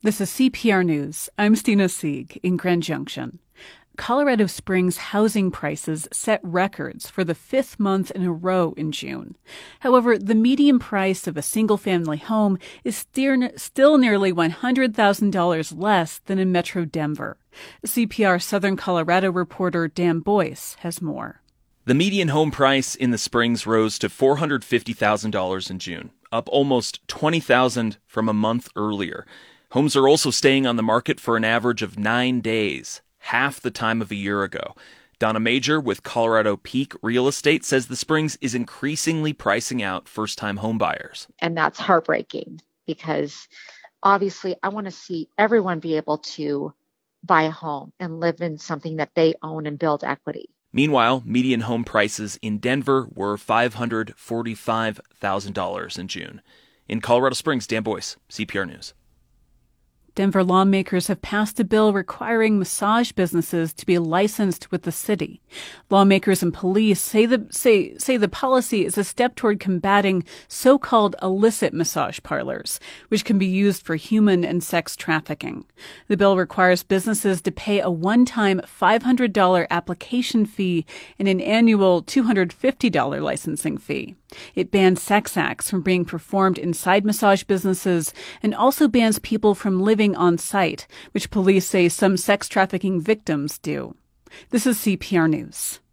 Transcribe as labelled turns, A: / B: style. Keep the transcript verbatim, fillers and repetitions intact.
A: This is C P R News. I'm Stina Sieg in Grand Junction. Colorado Springs housing prices set records for the fifth month in a row in June. However, the median price of a single-family home is still nearly one hundred thousand dollars less than in Metro Denver. C P R Southern Colorado reporter Dan Boyce has more.
B: The median home price in the Springs rose to four hundred fifty thousand dollars in June, up almost twenty thousand dollars from a month earlier. Homes are also staying on the market for an average of nine days, half the time of a year ago. Donna Major with Colorado Peak Real Estate says the Springs is increasingly pricing out first-time homebuyers.
C: And that's heartbreaking because obviously I want to see everyone be able to buy a home and live in something that they own and build equity.
B: Meanwhile, median home prices in Denver were five hundred forty-five thousand dollars in June. In Colorado Springs, Dan Boyce, C P R News.
A: Denver lawmakers have passed a bill requiring massage businesses to be licensed with the city. Lawmakers and police say the say say the policy is a step toward combating so-called illicit massage parlors, which can be used for human and sex trafficking. The bill requires businesses to pay a one-time five hundred dollars application fee and an annual two hundred fifty dollars licensing fee. It bans sex acts from being performed inside massage businesses and also bans people from living on site, which police say some sex trafficking victims do. This is C P R News.